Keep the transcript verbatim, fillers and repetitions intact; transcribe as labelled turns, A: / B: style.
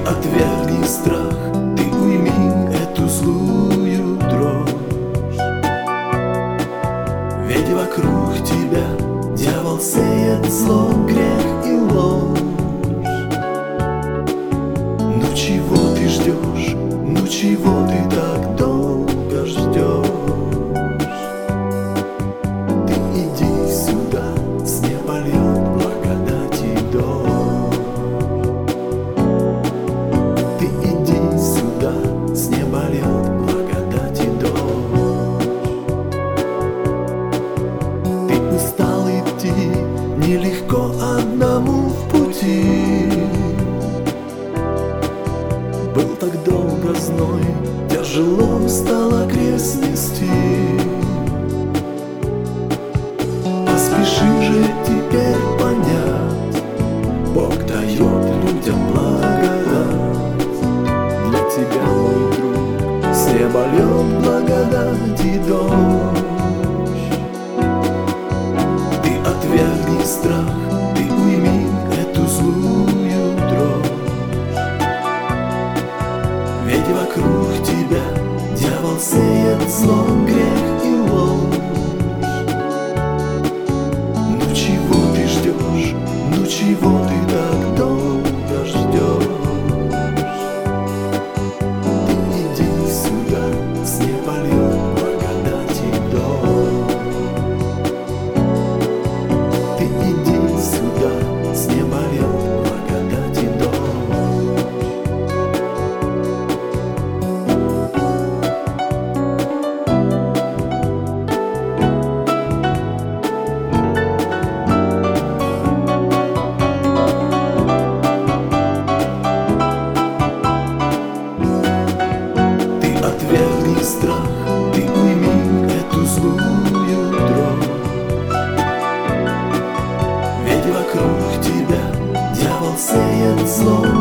A: отвергни страх, ты уйми эту злую дрожь. Ведь вокруг тебя дьявол сеет зло, грех и ложь. Ну чего ты ждешь? Ну чего ты так долго ждешь? Ты иди сюда, с неба льет благодати дождь. Ты иди сюда, с неба льет благодати дождь. Ты устал идти, нелегко одному в пути. Был так долго зной, тяжело стало крест нести. Поспеши же теперь понять, Бог дает людям благодать. Для тебя, мой друг, с неба льет благодать и дождь. Ты отвергни страх, ты уйми эту злую дрожь. Ведь вокруг тебя дьявол сеет зло, грех и ложь. Ну чего ты ждешь? Ну чего ты так долго ждешь? Ты иди сюда, с неба льет благодать и дождь. Ты иди сюда, с неба льет благодать и дождь. Отвергни страх, ты уйми эту злую дрожь. Ведь вокруг тебя дьявол сеет зло.